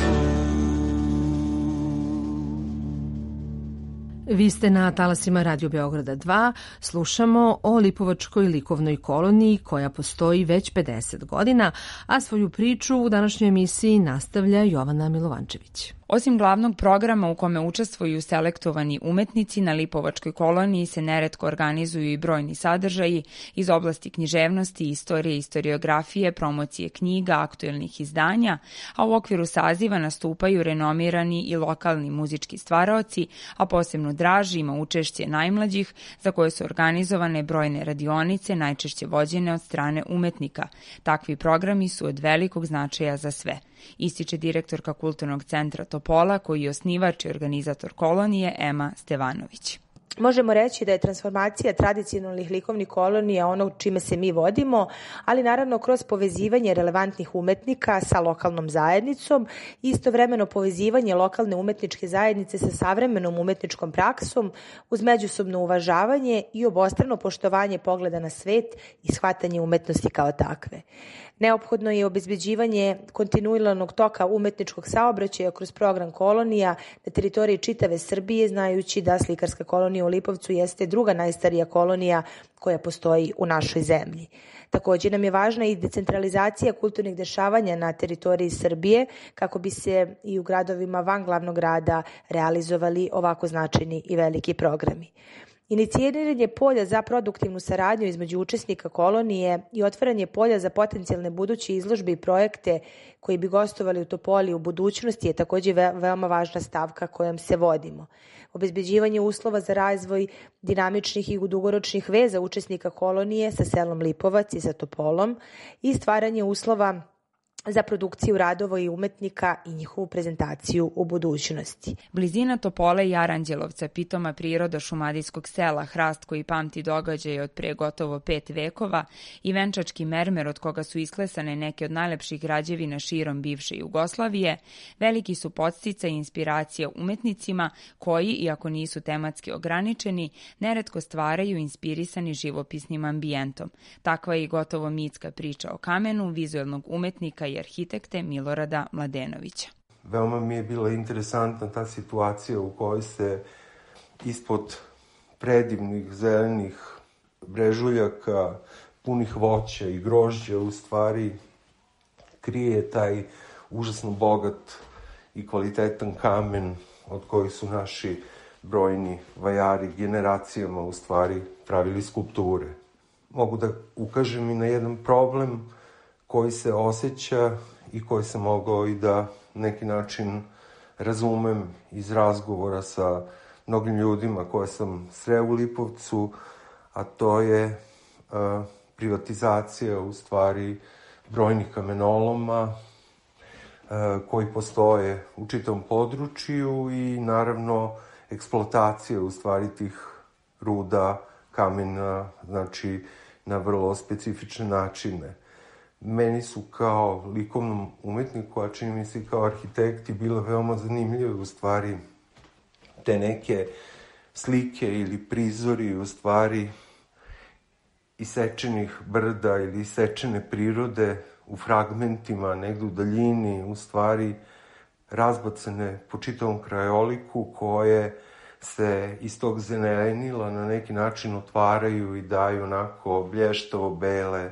Vi ste na talasima Radio Beograda dva, slušamo o Lipovačkoj likovnoj koloniji koja postoji već pedeset godina, a svoju priču u današnjoj emisiji nastavlja Jovana Milovančević. Osim glavnog programa u kome učestvuju selektovani umetnici, na Lipovačkoj koloniji se neretko organizuju i brojni sadržaji iz oblasti književnosti, istorije, istoriografije, promocije knjiga, aktuelnih izdanja, a u okviru saziva nastupaju renomirani i lokalni muzički stvaraoci, a posebno draži ima učešće najmlađih, za koje su organizovane brojne radionice, najčešće vođene od strane umetnika. Takvi programi su od velikog značaja za sve, ističe direktorka Kulturnog centra Topola, koji je osnivač i organizator kolonije, Ema Stevanović. Možemo reći da je transformacija tradicionalnih likovnih kolonija ono čime se mi vodimo, ali naravno kroz povezivanje relevantnih umetnika sa lokalnom zajednicom i istovremeno povezivanje lokalne umetničke zajednice sa savremenom umetničkom praksom uz međusobno uvažavanje i obostrano poštovanje pogleda na svet i shvatanje umetnosti kao takve. Neophodno je obezbeđivanje kontinuiranog toka umetničkog saobraćaja kroz program kolonija na teritoriji čitave Srbije, znajući da slikarska kolonija u Lipovcu jeste druga najstarija kolonija koja postoji u našoj zemlji. Također nam je važna i decentralizacija kulturnih dešavanja na teritoriji Srbije kako bi se i u gradovima van glavnog grada realizovali ovako značajni i veliki programi. Iniciranje polja za produktivnu saradnju između učesnika kolonije i otvaranje polja za potencijalne buduće izložbe i projekte koji bi gostovali u Topoli u budućnosti je također veoma važna stavka kojom se vodimo. Obezbeđivanje uslova za razvoj dinamičnih i dugoročnih veza učesnika kolonije sa selom Lipovac i sa Topolom i stvaranje uslova za produkciju radova i umetnika i njihovu prezentaciju u budućnosti. Blizina Topole i Aranđelovca, pitoma priroda šumadijskog sela, hrast koji pamti događaje od pre gotovo pet vekova i venčački mermer od koga su isklesane neke od najlepših građevina širom bivše Jugoslavije, veliki su podsticaj i inspiracija umetnicima koji, iako nisu tematski ograničeni, neretko stvaraju inspirisani živopisnim ambijentom. Takva je i gotovo mitska priča o kamenu vizuelnog umetnika i arhitekte Milorada Mladenovića. Veoma mi je bila interesantna ta situacija u kojoj se ispod predivnih zelenih brežuljaka, punih voća i grožđa u stvari krije taj užasno bogat i kvalitetan kamen od kojih su naši brojni vajari generacijama u stvari pravili skulpture. Mogu da ukažem i na jedan problem koji se osjeća i koji sam mogao i da neki način razumem iz razgovora sa mnogim ljudima koje sam sreo u Lipovcu, a to je uh, privatizacija u stvari brojnih kamenoloma uh, koji postoje u čitavom području i naravno eksploatacija u stvari tih ruda, kamena, znači na vrlo specifične načine. Meni su kao likovnom umetniku, a čini mi se kao arhitekti, bile veoma zanimljive u stvari te neke slike ili prizori u stvari isečenih brda ili isečene prirode u fragmentima, negde u daljini, u stvari razbacane po čitavom krajoliku koje se iz tog zelenila na neki način otvaraju i daju onako blještavo bele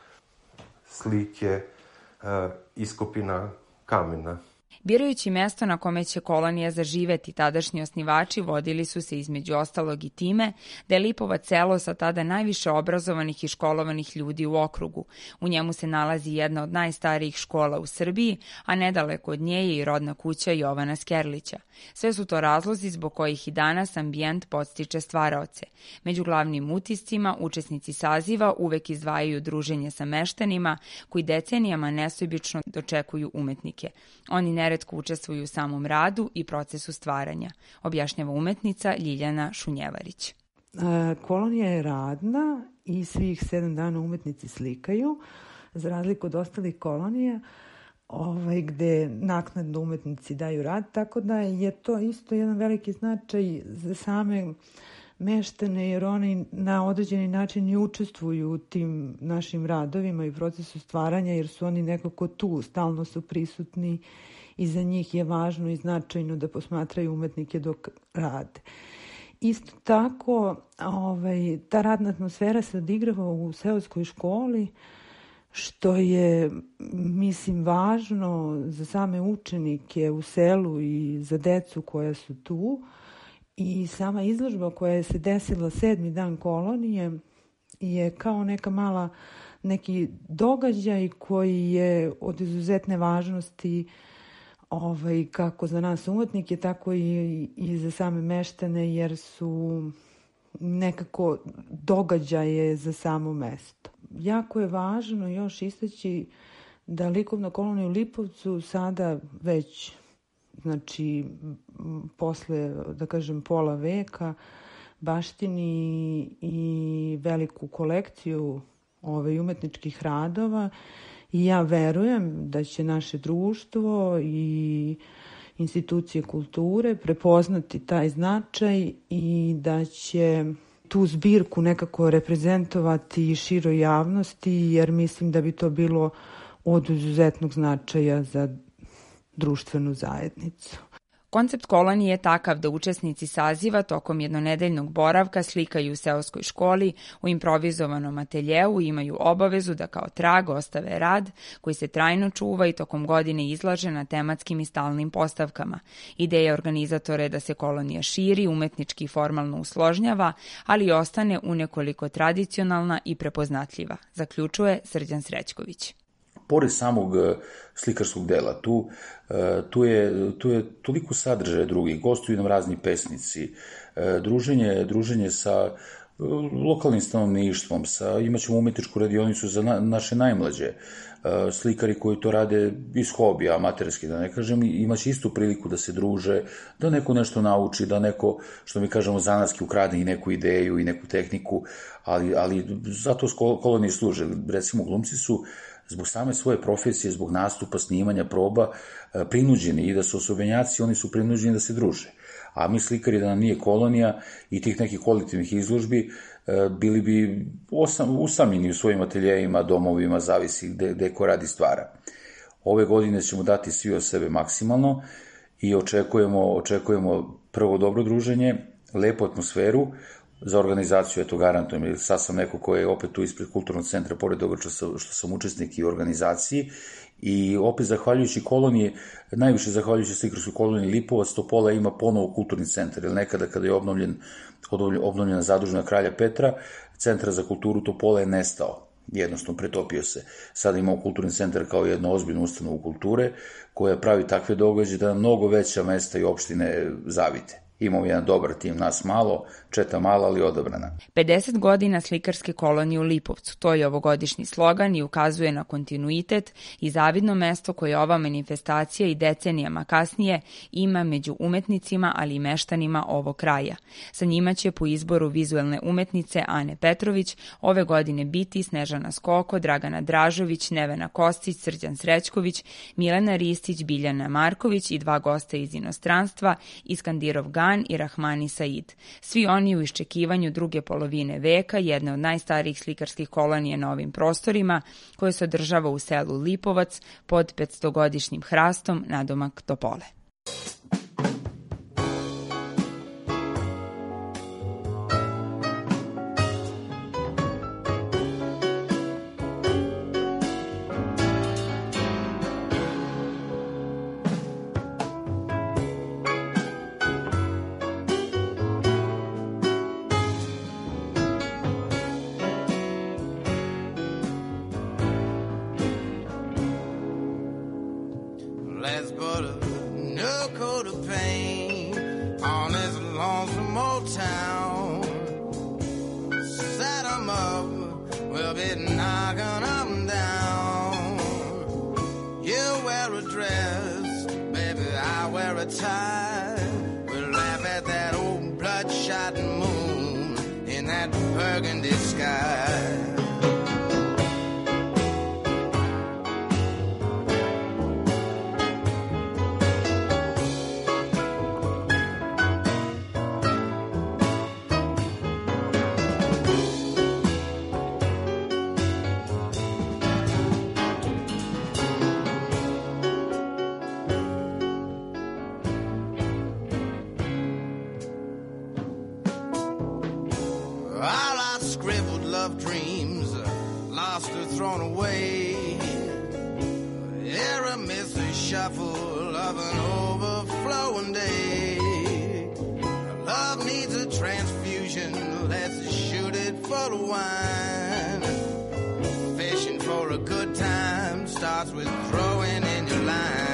slike uh, iskopina kamena. Birajući mesto na kome će kolonija zaživeti, tadašnji osnivači vodili su se između ostalog i time da je Lipovac selo sa tada najviše obrazovanih i školovanih ljudi u okrugu. U njemu se nalazi jedna od najstarijih škola u Srbiji, a nedaleko od nje je i rodna kuća Jovana Skerlića. Sve su to razlozi zbog kojih i danas ambijent podstiče stvaraoce. Među glavnim utiscima učesnici saziva uvek izdvajaju druženje sa meštanima koji decenijama nesebično dočekuju umetnike. Oni neretko učestvuju u samom radu i procesu stvaranja, objašnjava umetnica Ljiljana Šunjevarić. Kolonija je radna i svih sedam dana umetnici slikaju, za razliku od ostalih kolonija, ovaj, gde naknadno umetnici daju rad, tako da je to isto jedan veliki značaj za same meštane, jer oni na određeni način i učestvuju u tim našim radovima i procesu stvaranja, jer su oni nekako tu, stalno su prisutni i za njih je važno i značajno da posmatraju umetnike dok rade. Isto tako, ovaj, ta radna atmosfera se odigrava u seoskoj školi, što je, mislim, važno za same učenike u selu i za decu koja su tu. I sama izložba koja se desila sedmi dan kolonije je kao neka mala, neki događaj koji je od izuzetne važnosti ovaj, kako za nas umetnike, tako i, i za same meštane, jer su nekako događaje za samo mesto. Jako je važno još istaći da likovna kolonija u Lipovcu sada već, znači, posle, da kažem, pola veka, baštini i veliku kolekciju ovaj, umetničkih radova i ja verujem da će naše društvo i institucije kulture prepoznati taj značaj i da će tu zbirku nekako reprezentovati široj javnosti, jer mislim da bi to bilo od izuzetnog značaja za društvenu zajednicu. Koncept kolonije je takav da učesnici saziva tokom jednonedeljnog boravka slikaju u seoskoj školi, u improvizovanom ateljeu i imaju obavezu da kao trag ostave rad koji se trajno čuva i tokom godine izlaže na tematskim i stalnim postavkama. Ideja organizatora je da se kolonija širi, umetnički i formalno usložnjava, ali i ostane unekoliko tradicionalna i prepoznatljiva, zaključuje Srđan Srećković. Pored samog slikarskog dela, tu, tu, je, tu je toliko sadržaja drugih, gostuju nam razni pesnici, druženje, druženje sa lokalnim stanovništvom, sa, imaćemo umetničku radionicu za na, naše najmlađe, slikari koji to rade iz hobija, amaterski da ne kažem, imaće istu priliku da se druže, da neko nešto nauči, da neko, što mi kažemo, zanatski ukrade i neku ideju i neku tehniku, ali, ali zato kolonije služe. Recimo, glumci su zbog same svoje profesije, zbog nastupa, snimanja, proba, prinuđeni i da su osobenjaci, oni su prinuđeni da se druže. A mi slikari, da nam nije kolonija i tih nekih kolektivnih izložbi, bili bi osam, usamljeni u svojim ateljejima, domovima, zavisi gde, gde ko radi stvara. Ove godine ćemo dati svi od sebe maksimalno i očekujemo, očekujemo prvo dobro druženje, lepu atmosferu, za organizaciju, eto garantujem, jer sad sam neko ko je opet tu ispred kulturnog centra, pored toga što sam, što sam učesnik i u organizaciji, i opet zahvaljujući koloniji, najviše zahvaljujući slikarskoj koloniji Lipovac, Topola ima ponovo kulturni centar, jer nekada kada je obnovljen, obnovljena zadužena kralja Petra, centra za kulturu Topola je nestao, jednostavno pretopio se. Sada imamo kulturni centar kao jednu ozbiljnu ustanovu kulture, koja pravi takve događaje da mnogo veća mesta i opštine zavite. Imamo jedan dobar tim, nas malo, četa mala, ali odabrana. pedeset godina slikarske kolonije u Lipovcu, to je ovogodišnji slogan i ukazuje na kontinuitet i zavidno mesto koje ova manifestacija i decenijama kasnije ima među umetnicima, ali i meštanima ovog kraja. Sa njima će po izboru vizuelne umetnice Ane Petrović ove godine biti Snežana Skoko, Dragana Dražović, Nevena Kostić, Srđan Srećković, Milena Ristić, Biljana Marković i dva gosta iz inostranstva, Iskandirov Gan i Rahmani Said. Svi oni u iščekivanju druge polovine veka, jedne od najstarijih slikarskih kolonija na ovim prostorima, koje se održava u selu Lipovac pod petstogodišnjim hrastom nadomak Topole. Let's put a new coat of paint on this lonesome old town. Set 'em up, we'll be knocking 'em down. You wear a dress, baby, I wear a tie. We'll laugh at that old bloodshot moon in that burgundy sky. Dreams lost or thrown away. Here amidst the shuffle of an overflowing day. Love needs a transfusion, let's shoot it full of wine. Fishing for a good time starts with throwing in your line.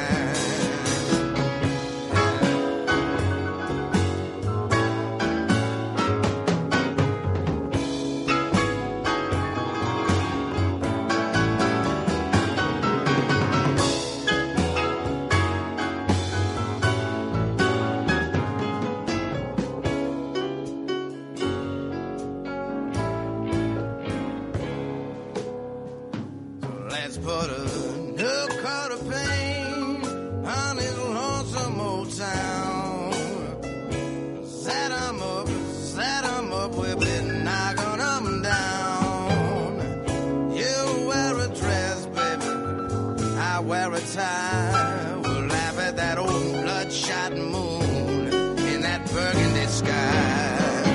wear a tie. We'll laugh at that old bloodshot moon in that burgundy sky.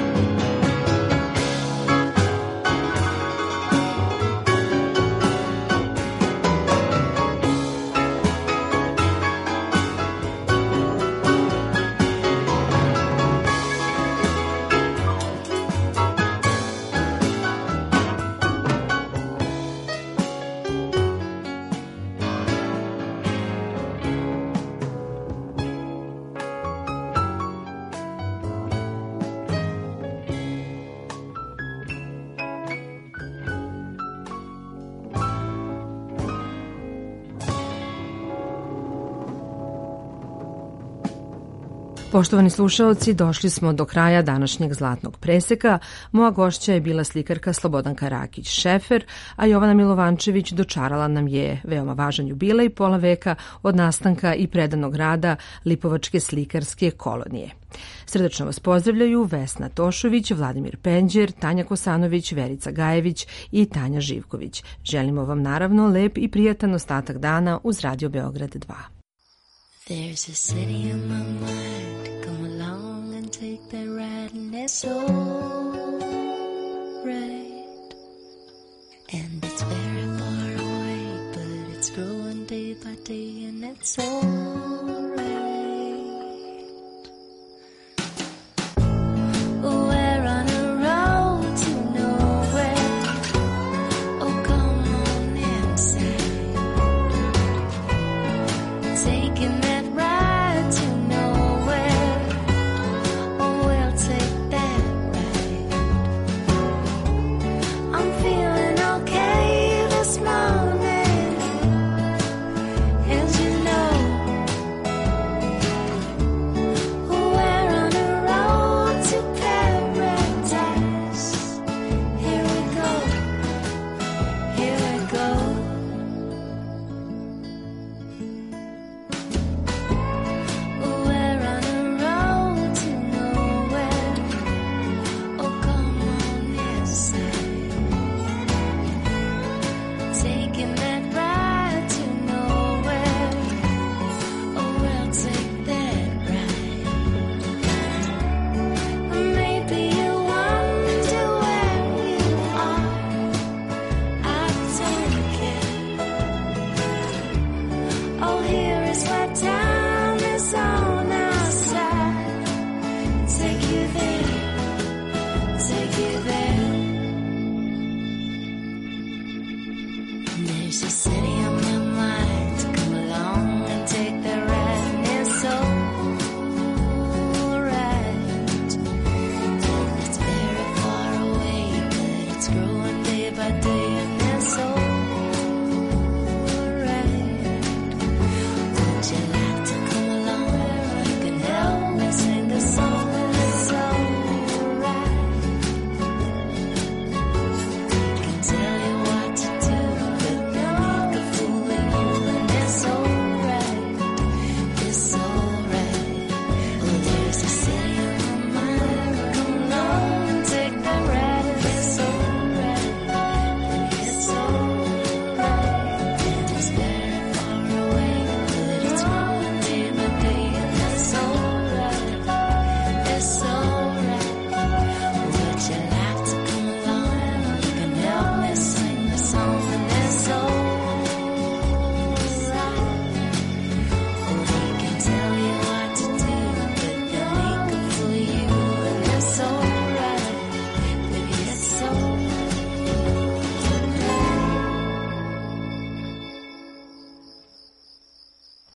Poštovani slušaoci, došli smo do kraja današnjeg Zlatnog preseka. Moja gošća je bila slikarka Slobodanka Rakić-Šefer, a Jovana Milovančević dočarala nam je veoma važan jubilej pola veka od nastanka i predanog rada Lipovačke slikarske kolonije. Srdačno vas pozdravljaju Vesna Tošović, Vladimir Penđer, Tanja Kosanović, Verica Gajević i Tanja Živković. Želimo vam naravno lep i prijatan ostatak dana uz Radio Beograd dva. There's a city in my mind, come along and take that ride, and it's all right. And it's very far away, but it's growing day by day, and it's all right.